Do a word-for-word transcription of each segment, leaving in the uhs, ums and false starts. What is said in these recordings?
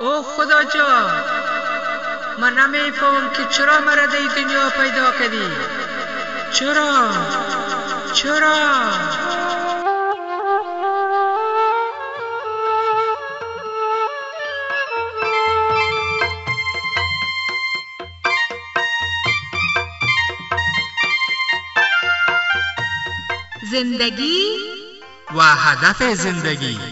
اوه خدا جان، من نمیفهم که چرا مرا در دنیا پیدا کردی. چرا؟ چرا؟ زندگی و هدف زندگی.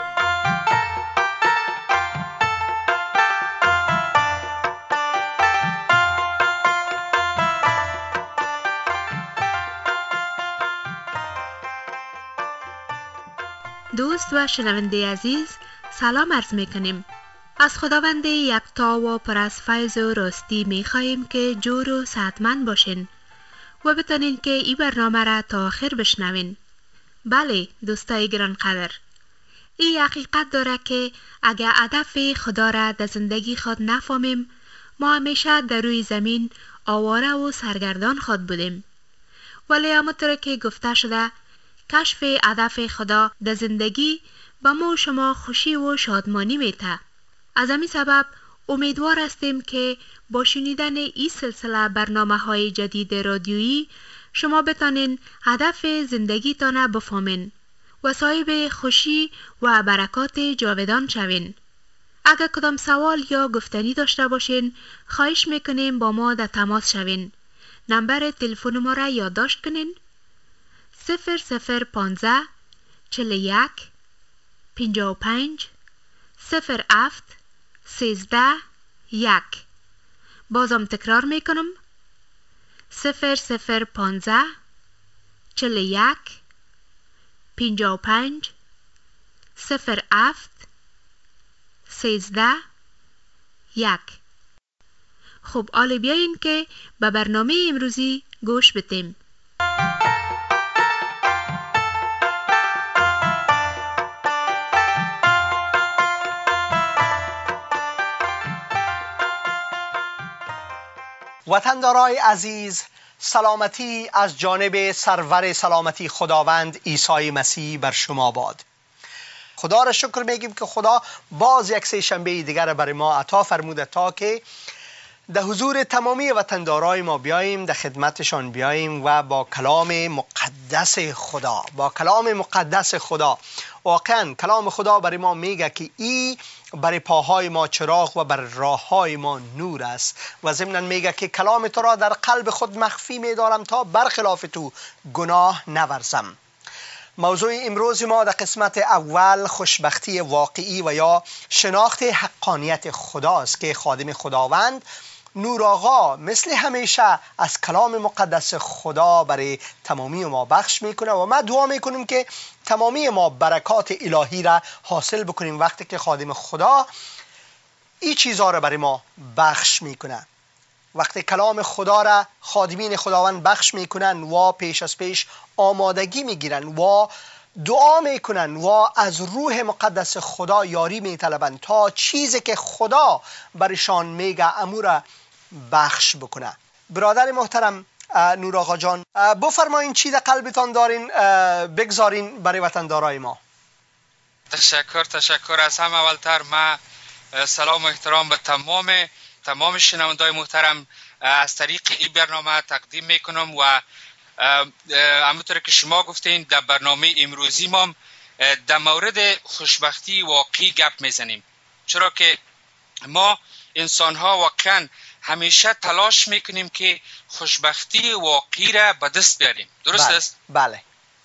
دوست و شنونده عزیز، سلام عرض می کنیم. از خداوند یکتا و پر از فیض و راستی می خواهیم که جور و صحتمند باشین و بتانین که این برنامه را تا آخر بشنوین. بله دوستای گرانقدر، این حقیقت داره که اگر هدف خدا را در زندگی خود نفهمیم، ما همیشه در روی زمین آواره و سرگردان خود بودیم. ولی همونطور که گفته شده، کشف هدف خدا در زندگی به ما و شما خوشی و شادمانی میده. از همین سبب امیدوار هستیم که با شنیدن این سلسله برنامه های جدید رادیویی شما بتانین هدف زندگیتان بفهمین و صاحب خوشی و برکات جاودان شوین. اگر کدام سوال یا گفتنی داشته باشین، خواهش میکنیم با ما در تماس شوین. نمبر تلفن ما را یادداشت کنین: صفر صفر پانزده چهل و یک پنجاه و پنج صفر هفت سیزده یک. بازم تکرار میکنم: صفر صفر پانزده چهل و یک پنجاه و پنج صفر هفت سیزده یک. خب حالا بیاین که به برنامه امروزی گوش بدیم. وطندارای عزیز، سلامتی از جانب سرور سلامتی خداوند عیسی مسیح بر شما باد. خدا را شکر میگیم که خدا باز یک سه شنبه دیگر برای ما عطا فرموده تا که در حضور تمامی وطندارای ما بیاییم، در خدمتشان بیاییم و با کلام مقدس خدا با کلام مقدس خدا واقعا کلام خدا برای ما میگه که ای برای پاهای ما چراغ و بر راههای ما نور است و ضمناً میگه که کلام تو را در قلب خود مخفی میدارم تا برخلاف تو گناه نورزم. موضوع امروز ما در قسمت اول خوشبختی واقعی و یا شناخت حقانیت خداست که خادم خداوند نور آقا مثل همیشه از کلام مقدس خدا برای تمامی ما بخش میکنه و ما دعا میکنیم که تمامی ما برکات الهی را حاصل بکنیم وقتی که خادم خدا این چیزها را برای ما بخش میکنه. وقتی کلام خدا را خادمین خداوند بخش میکنن و پیش از پیش آمادگی میگیرن و دعا میکنن و از روح مقدس خدا یاری میطلبن تا چیزی که خدا برشان میگه امو را بخش بکنه. برادر محترم نور آقا جان، بفرمایین چی در قلبتان دارین بگذارین برای وطندارای ما. تشکر تشکر از همه اولتر ما سلام و احترام به تمام تمام شنوندگان محترم از طریق این برنامه تقدیم میکنم و همونطور که شما گفتین در برنامه امروزی ما در مورد خوشبختی واقعی گپ میزنیم، چرا که ما انسان ها واقعا همیشه تلاش میکنیم که خوشبختی واقعی را به دست بیاریم. درست بله. است؟ بله.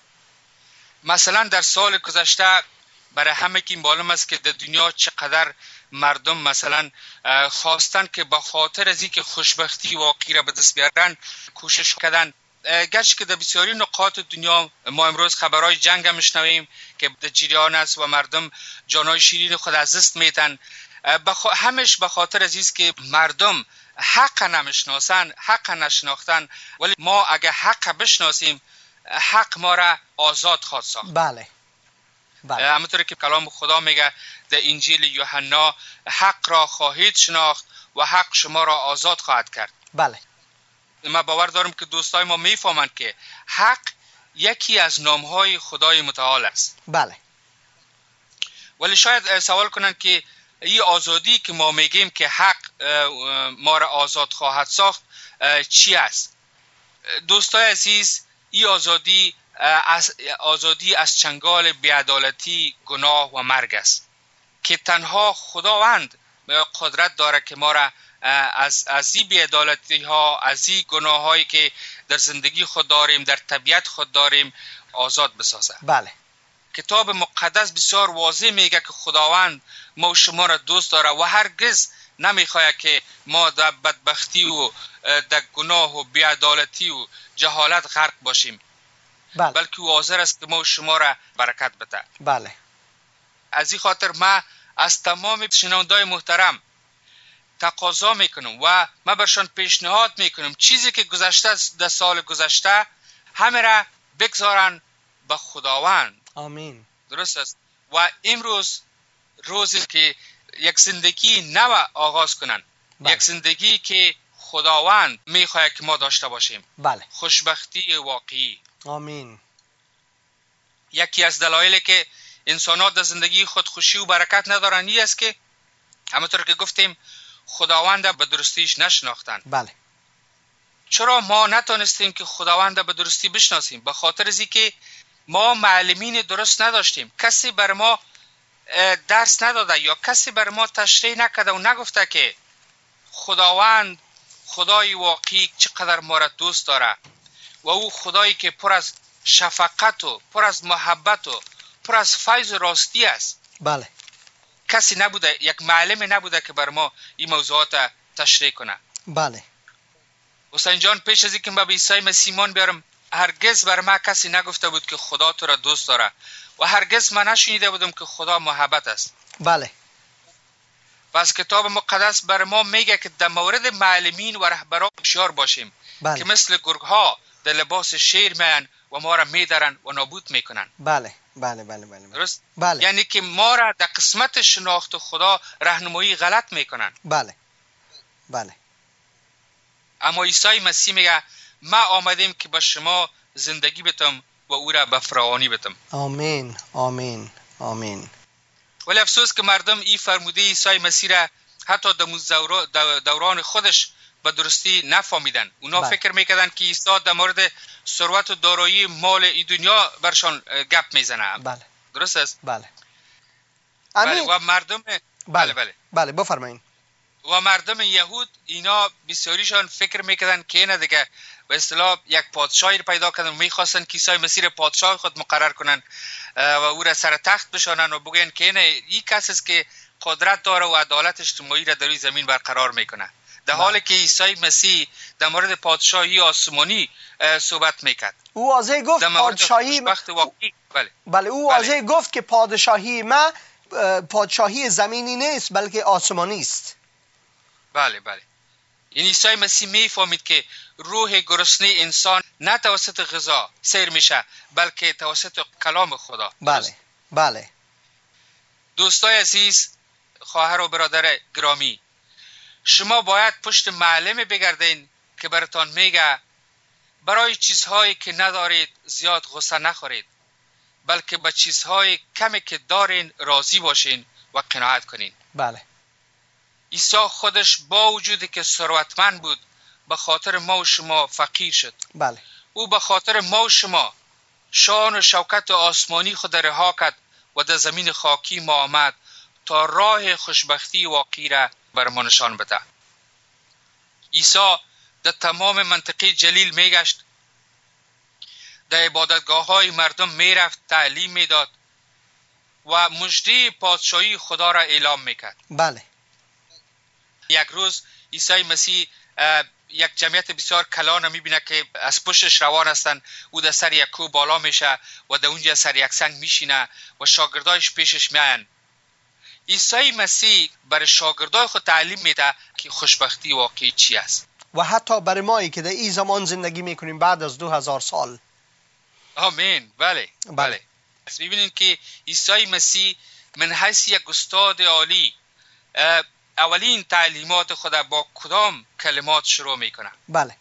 مثلا در سال گذشته برای همه کی معلوم است که در دنیا چقدر مردم مثلا خواستن که با خاطر از اینکه خوشبختی واقعی را به دست بیارن کوشش کردن. گرچه که در بسیاری نقاط دنیا ما امروز خبرهای جنگ هم میشنویم که در جریان است و مردم جانهای شیرین خود از دست میدن، بخ... همش به خاطر از است که مردم حق نمیشناسن، حق نشناختن. ولی ما اگه حق بشناسیم، حق ما را آزاد خواهد ساخت. بله بله. همونطور که کلام خدا میگه در انجیل یوحنا، حق را خواهید شناخت و حق شما را آزاد خواهد کرد. بله. ما باور دارم که دوستای ما میفهمند که حق یکی از نامهای خدای متعال است. بله. ولی شاید سوال کنند که این آزادی که ما میگیم که حق ما را آزاد خواهد ساخت چی است؟ دوستای عزیز، این آزادی از آزادی از چنگال بی‌عدالتی، گناه و مرگ است که تنها خداوند قدرت داره که ما را از از این بی‌عدالتی ها، از این گناه هایی که در زندگی خود داریم، در طبیعت خود داریم، آزاد بسازه. بله. کتاب مقدس بسیار واضح میگه که خداوند ما و شما را دوست داره و هرگز نمیخواد که ما در بدبختی و در گناه و بی‌عدالتی و جهالت غرق باشیم. بله. بلکه او حاضر است که ما و شما را برکت بده. بله. از این خاطر ما از تمام شنوندای محترم تقاضا میکنم و ما برشان پیشنهاد میکنم چیزی که گذشته در سال گذشته همه را بگذارن به خداوند. آمین. درست است. و امروز روزی که یک زندگی نو آغاز کنن. بله. یک زندگی که خداوند میخواد که ما داشته باشیم. بله. خوشبختی واقعی. آمین. یکی از دلایلی که انسان‌ها در زندگی خود خوشی و برکت ندارن این است که همونطور که گفتیم خداوند به درستیش نشناختن. بله. چرا ما نتونستیم که خداوند به درستی بشناسیم؟ به خاطر از اینکه ما معلمین درست نداشتیم. کسی بر ما درس نداده یا کسی بر ما تشریح نکرده و نگفته که خداوند خدای واقعی چقدر ما را دوست داره و او خدایی که پر از شفقت و پر از محبت و پر از فیض و راستی است. بله. کسی نبوده، یک معلم نبوده که بر ما این موضوعات تشریح کنه. بله. حسین جان، پیش از اینکه من به عیسی مسیح بیارم، هرگز بر ما کسی نگفته بود که خدا تو را دوست داره و هرگز من نشنیده بودم که خدا محبت است. بله. پس کتاب مقدس بر ما میگه که در مورد معلمین و رهبران هوشیار باشیم. بله. که مثل گرگ‌ها در لباس شیر میان و ما را میدرن و نابود میکنن. بله. بله. بله. بله. درست؟ بله. یعنی که ما را در قسمت شناخت خدا راهنمایی غلط میکنن. بله. بله. اما عیسی مسیح میگه ما آمدیم که به شما زندگی بدم و او را به فراوانی بدم. آمین. آمین. آمین. ولی افسوس که مردم این فرموده عیسی مسیح را حتی در دوران خودش به درستی نفهمیدن. اونا بله. فکر میکردن که عیسی در مورد ثروت و دارایی مال این دنیا برشان گپ میزنه. بله. درست است؟ بله. بله. و مردم بله. بله بله بله بفرمایید. و مردم یهود اینا بسیاریشان فکر میکردن که اینه دیگه به اصطلاح یک پادشاهی پیدا کردن و میخواستن که عیسی مسیح پادشاه خود مقرر کنن و او را سر تخت بشانن و بگن که اینه این کسی است که قدرت داره و عدالت اجتماعی را در روی زمین برقرار میکنه. در حالی که عیسی مسیح در مورد پادشاهی آسمانی صحبت میکرد. او واضح گفت پادشاهی بله. بله او واضح بله. گفت که پادشاهی ما پادشاهی زمینی نیست بلکه آسمانی است. بله بله. این عیسی مسیح میفهمید که روح گرسنه انسان نه توسط غذا سیر میشه بلکه توسط کلام خدا. بله. بله. دوستای عزیز، خواهر و برادر گرامی، شما باید پشت معلم بگردین که براتان میگه برای چیزهایی که ندارید زیاد غصه نخورید بلکه به چیزهای کمی که دارین راضی باشین و قناعت کنین. بله. عیسی خودش با وجودی که ثروتمند بود به خاطر ما و شما فقیر شد. بله. او به خاطر ما و شما شان و شوکت آسمانی خود رها کرد و در زمین خاکی ما آمد تا راه خوشبختی واقعی را بر ما نشان بده. عیسی در تمام منطقه جلیل میگشت، در عبادتگاه های مردم میرفت، تعلیم میداد و مژده پادشاهی خدا را اعلام میکرد. بله. یک روز عیسی مسیح یک جمعیت بسیار کلان میبینه که از پشتش روان هستن. او در سر یک کوه بالا میشه و در اونجا سر یک سنگ میشینه و شاگردایش پیشش میان. عیسی مسیح برای شاگردای خود تعلیم میده که خوشبختی واقعی چی است. و حتی برای مایی که در این زمان زندگی میکنیم بعد از دو هزار سال. آمین. بله. بله. ببینید که عیسی مسیح من حیث یک استاد عالی اولین تعلیمات خود با کدام کلمات شروع میکنه؟ بله.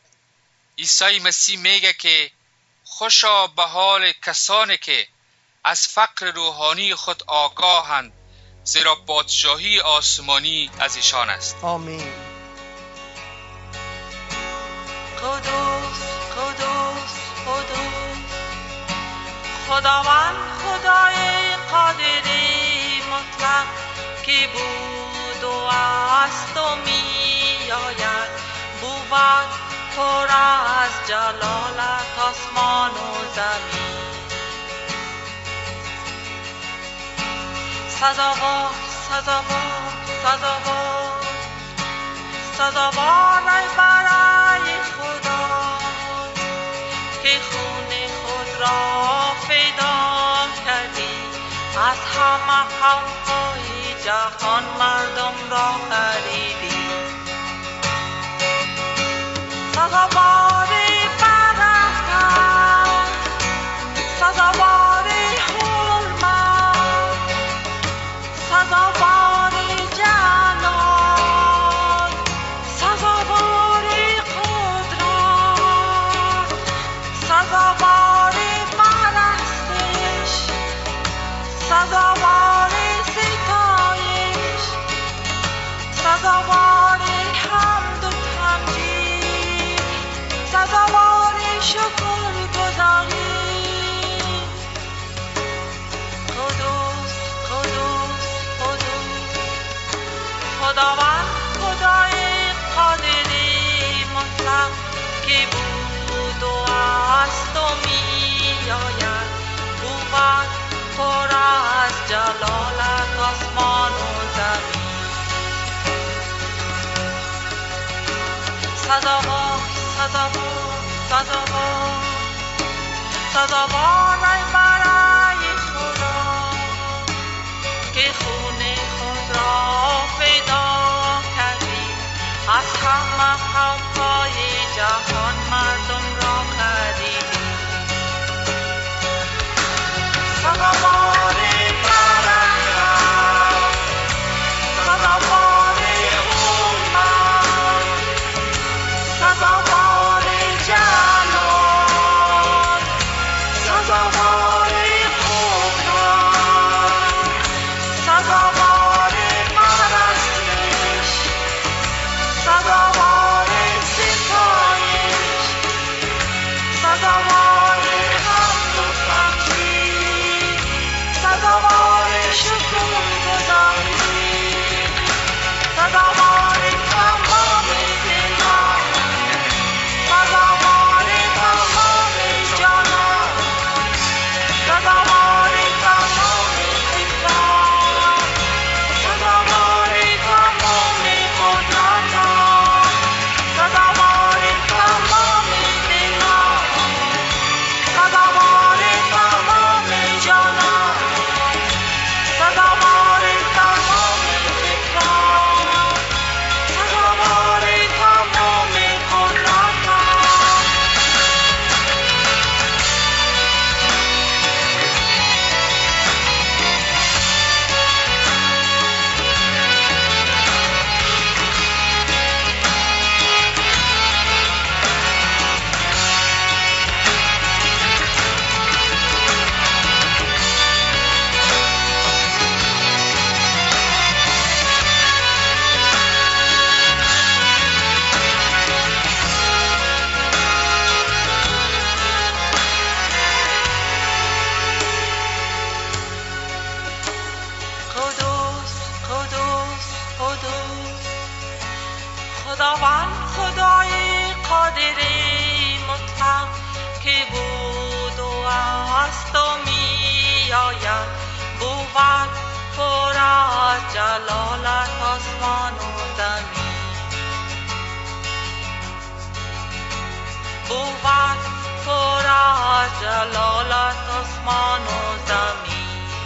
عیسی مسیح میگه که خوشا به حال کسانی که از فقر روحانی خود آگاهند زیرا پادشاهی آسمانی از ایشان است. آمین. قدوس قدوس قدوس خداوند خدای قادری مطلق که بود و است و می آید، بود پر از جلالت آسمان و زمین. سزاوار سزاوار سزاوار سزاوار ای برای خدا که خون خود را فدا کردی، از همه قوم‌های جهان مردم را خریدی. سزاوار برکت، سزاوار حرمت، سزاوار جلال، سزاوار قدرت، سزاوار پرستش، سزاوار ستایش، سزاوار حمد و تمجید، سزاوار شکرگزاری. قدوس قدوس قدوس خداوند خدای قادری مطلق که بود و است و می آید، بود پر از جلالت آسمان و زمین. سزاوار سزاوار سزاوار سزاوار ای برای خدا که خون خود را فدا کردی، از همه قوم‌های جهان مردم را خریدی. سزاوار برکت، سزاوار حرمت، سزاوار جلال، سزاوار قدرت، سزاوار پرستش، سزاوار ستایش، سزاوار حمد و تمجید، سزاوار شکرگزاری، سزاوار تمام دلان، سزاوار تمام جانان، سزاوار تمام فکران، سزاوار تمام قدرتان، سزاوار تمام دلان، سزاوار تمام جانان، سزاوار تمام فکران، سزاوار تمام قدرتان. قدوس قدوس قدوس خداوند خدای قادری مطلق که بود و است و می آید، بود پر از جلالت آسمان و زمین. بود پر از جلالت آسمان و زمین.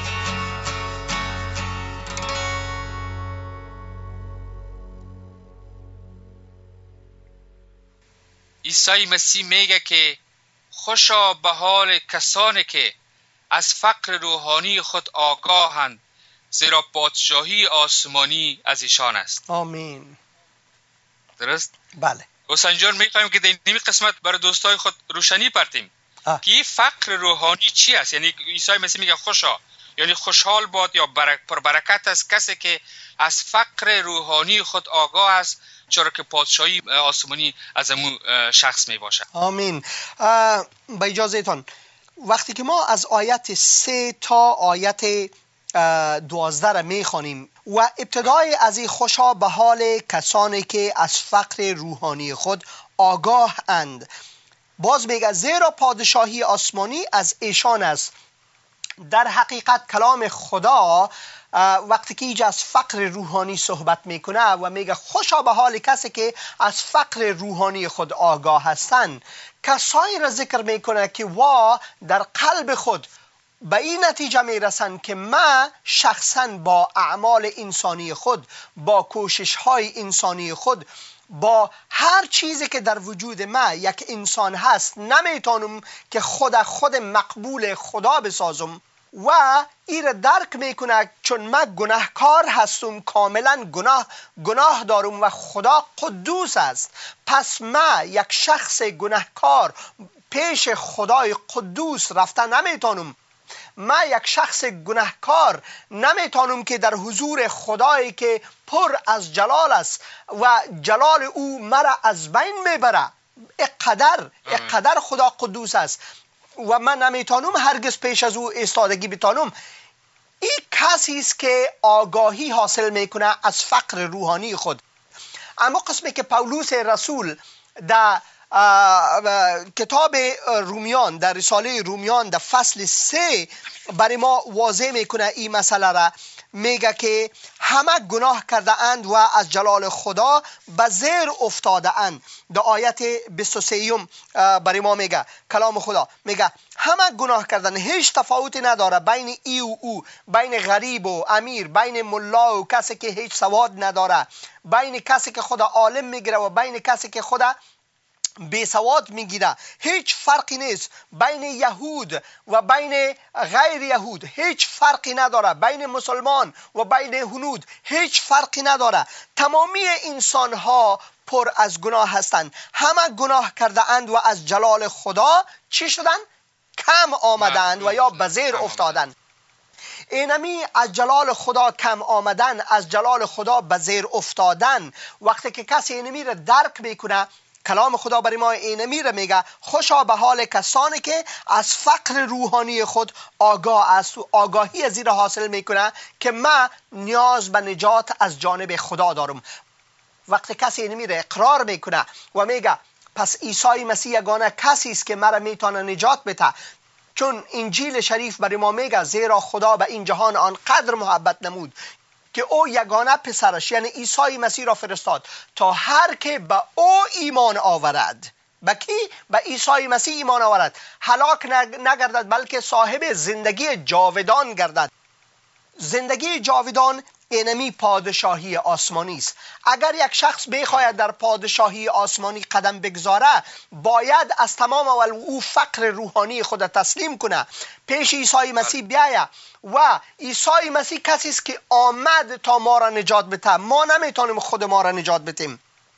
عیسی مسیح میگه که خوشا به حال کسانی که از فقر روحانی خود آگاهند، زیرا پادشاهی آسمانی از ایشان است. آمین. درست؟ بله. حسین جان میخوایم که در این قسمت برای دوستای خود روشنی پرتیم که فقر روحانی چی است. یعنی عیسی مسیح میگه خوشا یعنی خوشحال باد یا برک پربرکت است کسی که از فقر روحانی خود آگاه است، چرا که پادشاهی آسمانی از امون شخص می باشد. آمین. با اجازهتان وقتی که ما از آیت سه تا آیت دوازده را می خوانیم و ابتدای از این خوشا به حال کسانی که از فقر روحانی خود آگاه اند، باز میگه زیرا پادشاهی آسمانی از ایشان است. در حقیقت کلام خدا وقتی که اینجا از فقر روحانی صحبت میکنه و میگه خوشا به حال کسی که از فقر روحانی خود آگاه هستند، کسایی را ذکر میکنه که وا در قلب خود به این نتیجه میرسند که من شخصا با اعمال انسانی خود، با کوشش های انسانی خود، با هر چیزی که در وجود من یک انسان هست نمیتونم که خود خود مقبول خدا بسازم و این را درک میکنه چون من گناهکار هستم، کاملا گناه گناه دارم و خدا قدوس است. پس من یک شخص گناهکار پیش خدای قدوس رفتن نمیتونم. من یک شخص گناهکار نمیتونم که در حضور خدایی که پر از جلال است و جلال او مرا از بین میبره. اقدر اقدر خدا قدوس است و من نمیتونم هرگز پیش از او ایستادگی بتانم. این کسی است که آگاهی حاصل میکنه از فقر روحانی خود. اما قسمی که پولس رسول در کتاب رومیان، در رساله رومیان در فصل سه برای ما واضح میکنه این مسئله را. میگه که همه گناه کرده اند و از جلال خدا به زیر افتاده اند. در آیت بیست و سه برای ما میگه کلام خدا، میگه همه گناه کردن، هیچ تفاوتی نداره بین ای و او، بین غریب و امیر، بین ملا و کسی که هیچ سواد نداره، بین کسی که خدا عالم میگیره و بین کسی که خدا بی سواد میگیره. هیچ فرقی نیست بین یهود و بین غیر یهود، هیچ فرقی نداره بین مسلمان و بین هنود، هیچ فرقی نداره. تمامی انسان ها پر از گناه هستند، همه گناه کرده اند و از جلال خدا چی شدن؟ کم آمدند و یا به زیر افتادند. اینمی از جلال خدا کم آمدن، از جلال خدا به زیر افتادن. وقتی که کسی اینمی را درک میکنه، کلام خدا برای ما اینمی را میگه خوشا به حال کسانی که از فقر روحانی خود آگاه است و آگاهی از این را حاصل میکنه که من نیاز به نجات از جانب خدا دارم. وقتی کسی اینمی را اقرار میکنه و میگه پس عیسی مسیح یگانه کسی است که مرا میتونه نجات بده، چون انجیل شریف برای ما میگه زیرا خدا به این جهان آنقدر محبت نمود که او یگانه پسرش یعنی عیسی مسیح را فرستاد تا هر که به او ایمان آورد، به کی؟ به عیسی مسیح ایمان آورد، هلاک نگردد بلکه صاحب زندگی جاودان گردد. زندگی جاودان اینمی پادشاهی آسمانی است. اگر یک شخص بخواهد در پادشاهی آسمانی قدم بگذاره، باید از تمام اول او فقر روحانی خود تسلیم کنه، پیش عیسی مسیح بیاید و عیسی مسیح کسی است که آمد تا ما را نجات بده. ما نمیتونیم خود ما را نجات بدیم.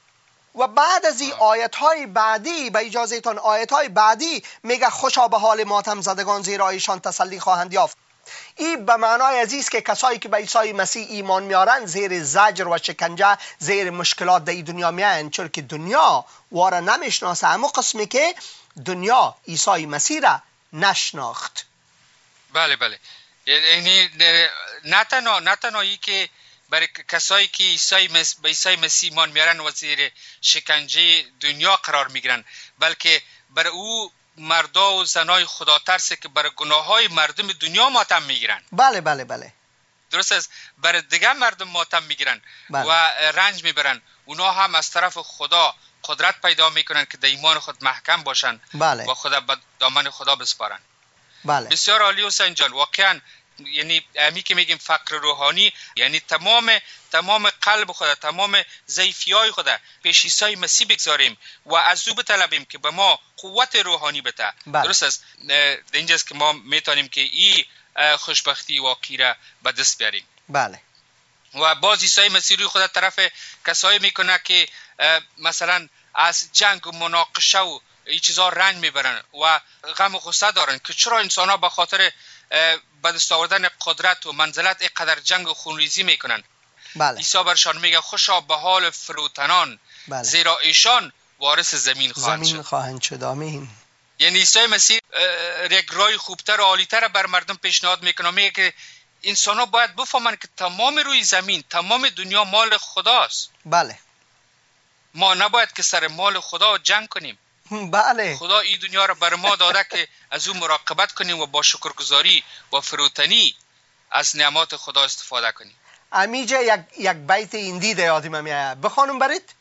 و بعد از این آیت های بعدی، به اجازهتان آیت های بعدی میگه خوشا به حال ماتم زدگان زیرا ایشان تسلی خواهند یافت. این به معنای عزیز که کسایی که به عیسی مسیح ایمان میارن زیر زجر و شکنجه، زیر مشکلات در دنیا میان، چون که دنیا واره نمیشناسه. اما قسمی که دنیا عیسی مسیح را نشناخت. بله بله، یعنی نه تنها نه تنهایی که برای کسایی که عیسی مسیح به عیسی مسیح ایمان میارن و زیر شکنجه دنیا قرار میگیرن، بلکه برای او مردا و زنای خدا ترسه که برای گناه های مردم دنیا ماتم میگیرن. بله بله بله، درست است. برای دیگه مردم ماتم میگیرن بله. و رنج میبرن. اونا هم از طرف خدا قدرت پیدا میکنن که در ایمان خود محکم باشن، بله. و خدا به دامن خدا بسپارن. بله. بسیار عالی حسین جان. واقعا یعنی امی که میگیم فقر روحانی، یعنی تمام تمام قلب خدا، تمام ضعیفی‌های خدا پیش عیسی مسیح بگذاریم و از او بطلبیم که به ما قوت روحانی بده. بله. درست است. اینجاست که ما میتونیم که این خوشبختی واقعی را به دست بیاریم. بله. و باز عیسی مسیح روی خدا طرف کسایی میکنه که مثلا از جنگ و مناقشه و این چیزا رنج میبرن و غم و غصه دارن که چرا انسان ها به خاطر به دست آوردن قدرت و منزلت اینقدر جنگ و خونریزی میکنن. بله. عیسی برشان میگه خوشا به حال فروتنان، بله. زیرا ایشان وارث زمین خواهند زمین شد. خواهند شد. آمین. یعنی عیسی مسیح یک رای خوبتر و عالیتر بر مردم پیشنهاد میکنه، میگه که انسان ها باید بفهمند که تمام روی زمین، تمام دنیا مال خداست. بله. ما نباید که سر مال خدا جنگ کنیم. بله. خدا این دنیا را بر ما داده که از او مراقبت کنیم و با شکرگزاری و فروتنی از نعمات خدا استفاده کنیم. امیجا یک یک بیت ایندی ده یادم میاد، بخوانم برید؟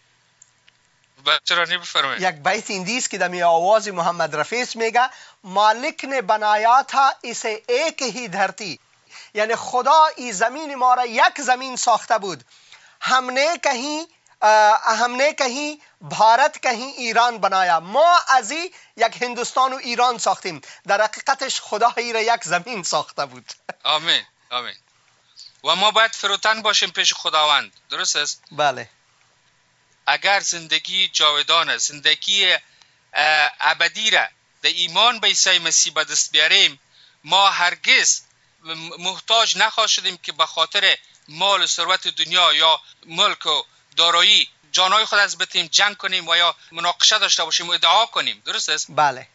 چرا نمیفرمایید؟ یک بیت ایندی است که در می آواز محمد رفیع میگه مالک نے بنایا تھا اسے ایک ہی دھرتی، یعنی خدا این زمین ما را یک زمین ساخته بود. हमने कहीं हमने कहीं भारत कहीं ایران بنایا، ما از این یک هندوستان و ایران ساختیم، در حقیقتش خدا ای را یک زمین ساخته بود. آمین آمین. و ما باید فروتن باشیم پیش خداوند. درست است؟ بله. اگر زندگی جاودانه، زندگی ابدی را در ایمان به عیسی مسیح به دست بیاریم، ما هرگز محتاج نخواهیم شدیم که به خاطر مال و ثروت دنیا یا ملک و دارایی جانای خود از بدیم، جنگ کنیم و یا مناقشه داشته باشیم و ادعا کنیم. درست است؟ بله.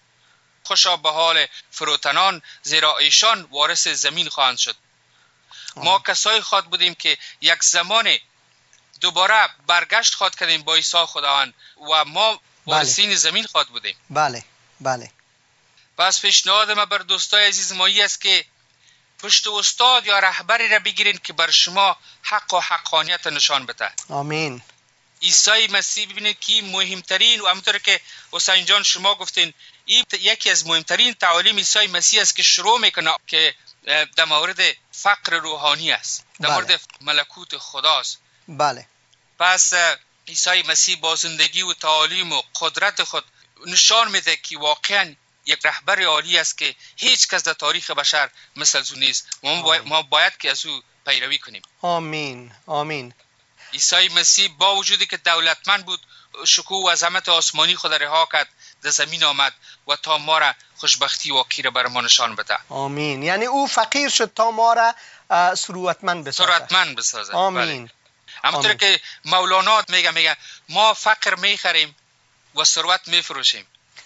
خوشا به حال فروتنان، زیرا ایشان وارث زمین خواهند شد. آه. ما کسایی خواد بودیم که یک زمان دوباره برگشت خواد کردیم با عیسی خداوند و ما وارثین بله. زمین خواد بودیم. بله بله. پس پیشنهاد ما بر دوستای عزیز مایی است که پشت استاد یا رهبری را بگیرین که بر شما حق و حقانیت نشان بده. آمین. عیسی مسیح ببینید که مهمترین و همونطور که حسین جان شما گفتین، این یکی از مهمترین تعالیم عیسی مسیح است که شروع میکنه که در مورد فقر روحانی است، در بله. مورد ملکوت خداست. بله. پس عیسی مسیح با زندگی و تعالیم و قدرت خود نشان میده که واقعا یک رهبر عالی است که هیچ کس در تاریخ بشر مثل او نیست. ما باید, ما باید که از او پیروی کنیم. آمین آمین. عیسی مسیح با وجودی که دولتمند بود، شکوه و عظمت آسمانی خود رها کرد، در زمین آمد و تا ما را خوشبختی واقعی را بر ما نشان بده. آمین. یعنی او فقیر شد تا ما را ثروتمند بسازد. ثروتمند بسازد. آمین. همونطور که مولانا میگه میگه ما فقر میخریم و ثروت میفروشیم.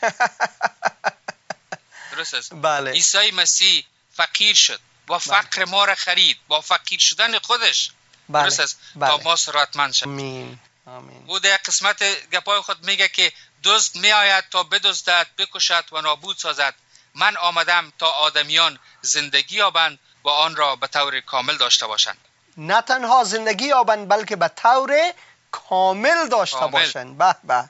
درست است؟ بله. عیسی مسیح فقیر شد و فقر بله. ما را خرید با فقیر شدن خودش. بله. درست است؟ بله. تا ما ثروتمند شد. آمین آمین. او در قسمت گپای خود میگه که دزد میآید تا بدزدد، بکشد و نابود سازد. من آمدم تا آدمیان زندگی یابند و آن را به طور کامل داشته باشند. نه تنها زندگی یابند بلکه به طور کامل داشته کامل. باشند. به به.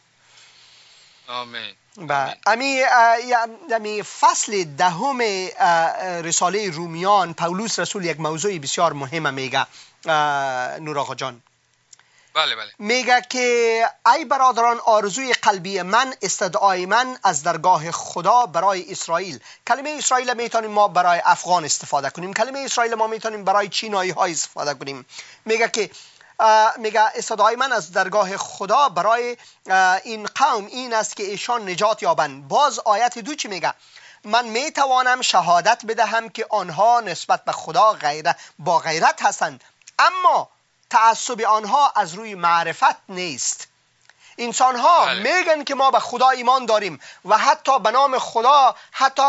آمین. با امی امی فصل دهم رساله رومیان پولس رسول یک موضوع بسیار مهم میگه نور آقا جان. بله بله. میگه که ای برادران، آرزوی قلبی من، استدعای من از درگاه خدا برای اسرائیل. کلمه اسرائیل میتونیم ما برای افغان استفاده کنیم، کلمه اسرائیل ما میتونیم برای چینایی ها استفاده کنیم. میگه که میگه استدعای من از درگاه خدا برای این قوم این است که ایشان نجات یابند. باز آیت دو چی میگه؟ من میتوانم شهادت بدهم که آنها نسبت به خدا غیرت با غیرت هستند، اما تعصب آنها از روی معرفت نیست. انسان ها میگن که ما به خدا ایمان داریم و حتی به نام خدا حتی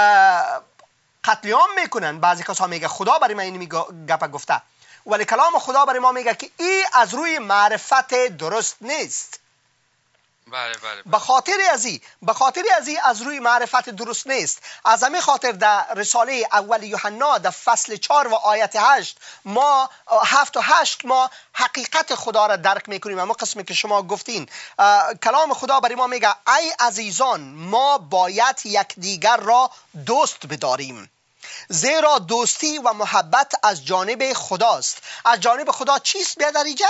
قتل عام میکنن. بعضی کسا میگه خدا برای من این گپ گفته، ولی کلام خدا برای ما میگه که این از روی معرفت درست نیست. بله بله. به خاطر ازی به خاطر ازی از روی معرفت درست نیست. از همین خاطر در رساله اول یوحنا در فصل چهار و آیت هشت ما هفت و هشت ما حقیقت خدا را درک میکنیم. اما قسمی که شما گفتین کلام خدا برای ما میگه ای عزیزان، ما باید یکدیگر را دوست بداریم، زیرا دوستی و محبت از جانب خداست. از جانب خدا چیست بیادریجه؟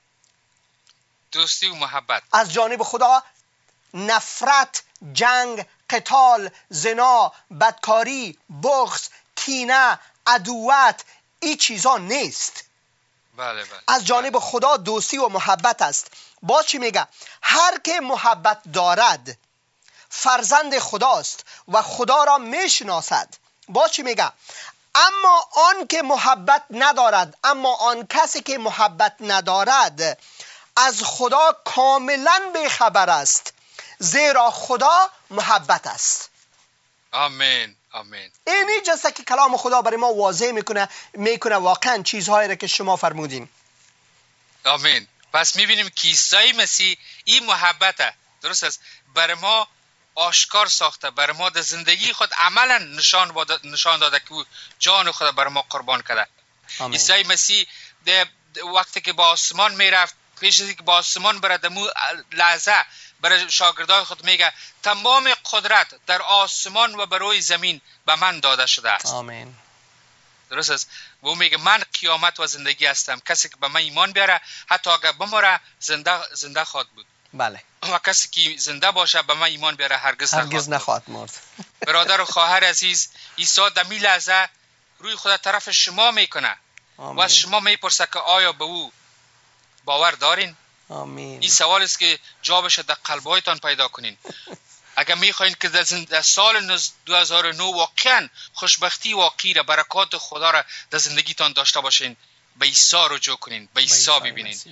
دوستی و محبت. از جانب خدا نفرت، جنگ، قتال، زنا، بدکاری، بغض، کینه، عدوت، این چیزا نیست. بله بله. از جانب خدا دوستی و محبت است. باز چی میگه؟ هر که محبت دارد فرزند خداست و خدا را میشناسد. با چی میگه؟ اما آن که محبت ندارد اما آن کسی که محبت ندارد از خدا کاملا بیخبر است، زیرا خدا محبت است. آمین آمین. اینی جسته که کلام خدا برای ما واضح میکنه میکنه واقعا چیزهایی را که شما فرمودین. آمین. پس میبینیم که عیسی مسیح این محبته، درست است، برای ما آشکار ساخته، برای ما در زندگی خود عملا نشان نشان داده که جان خود برای ما قربان کرده. عیسی مسیح وقتی که با آسمان میرفت، پیش از اینکه با آسمان بره، دمو لحظه برای شاگردای خود میگه تمام قدرت در آسمان و بر روی زمین به من داده شده است. آمین. درست است. و میگه من قیامت و زندگی هستم، کسی که به من ایمان بیاره حتی اگر بمره زنده زنده خواهد بود. بله. و کسی که زنده باشه به من ایمان بیاره هرگز, هرگز نخواهد مرد. برادر و خواهر عزیز، عیسی در می لحظه روی خود طرف شما میکنه و از شما میپرسه که آیا به او باور دارین؟ آمین. این سوال است که جوابش در قلبایتان پیدا کنین. اگر میخواین که در سال دو هزار و نه واقعا خوشبختی واقعی را، برکات خدا را در زندگیتان داشته باشین، به عیسی رجوع کنین، به عیسی ببینین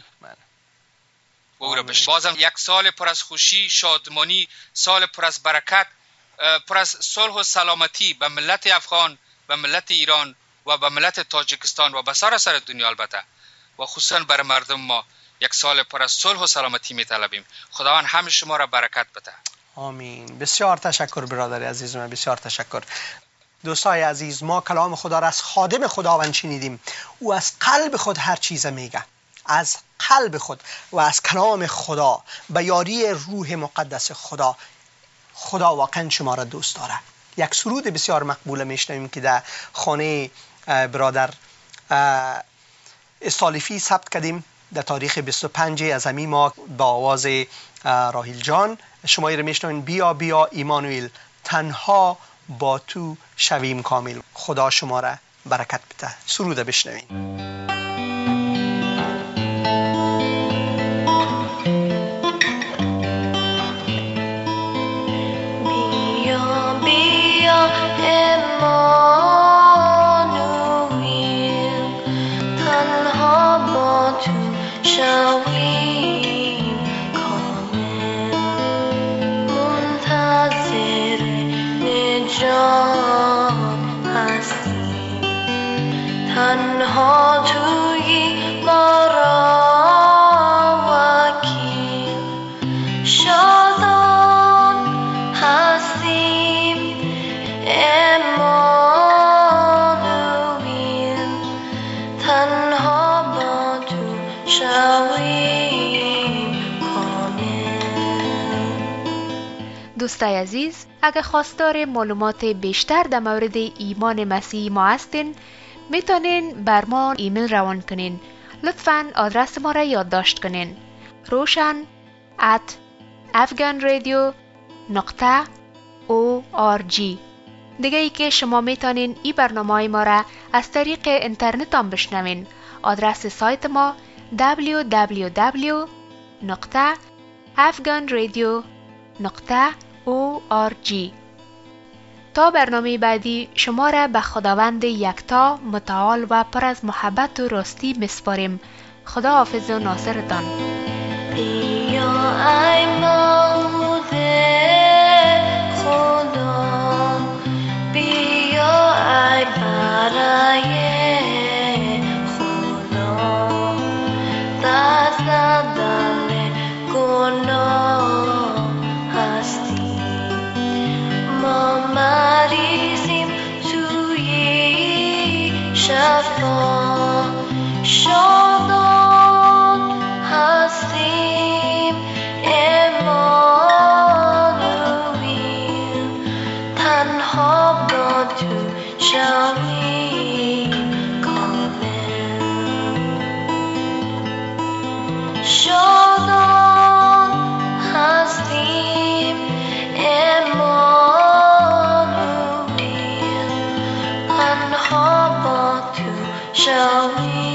و او را بشناسین. بازم یک سال پر از خوشی، شادمانی، سال پر از برکت، پر از صلح و سلامتی به ملت افغان، به ملت ایران و به ملت تاجیکستان و به سراسر دنیا البته، و خصوصا برای مردم ما یک سال پر از صلح و سلامتی می‌طلبیم. خداوند همه شما را برکت بده. آمین. بسیار تشکر برادر عزیز من، بسیار تشکر. دوستای عزیز، ما کلام خدا را از خادم خداوند شنیدیم. او از قلب خود هر چیز میگه، از قلب خود و از کلام خدا به یاری روح مقدس خدا. خدا واقعا شما را دوست داره. یک سرود بسیار مقبول میشنویم که در خانه برادر استالیفی ثبت کردیم در تاریخ بیست و پنج از همین ماه با آواز راهیل جان. شما را میشنوین بیا بیا ایمانوئل، تنها با تو شویم کامل. خدا شما را برکت بده. سرود بشنوین. تنها توی ما را وکیل، شادان هستیم امانوئل، تنها با تو شویم کامل. دوستای عزیز، اگر خواستار معلومات بیشتر در مورد ایمان مسیحی ما هستین، میتونین بر ما ایمیل روان کنین. لطفاً آدرس ما را یادداشت کنین: روشن ات افغان رادیو نقطه او آر جی. دیگه ای که شما میتونین این برنامه ما را از طریق اینترنت هم بشنوین. آدرس سایت ما دبلیو دبلیو دبلیو نقطه افغان رادیو نقطه او آر جی. تا برنامه بعدی شما را به خداوند یکتا متعال و پر از محبت و راستی میسپاریم. خدا حافظ و ناصرتان. بیا ای مولود خدا، بیا ای برای خدا، دست دل گناه هستی، ما مریضیم توی شفا، شادان هستیم امانوئل، تنها با تو شویم کامل، شادان هستیم امانوئل، تنها با تو شویم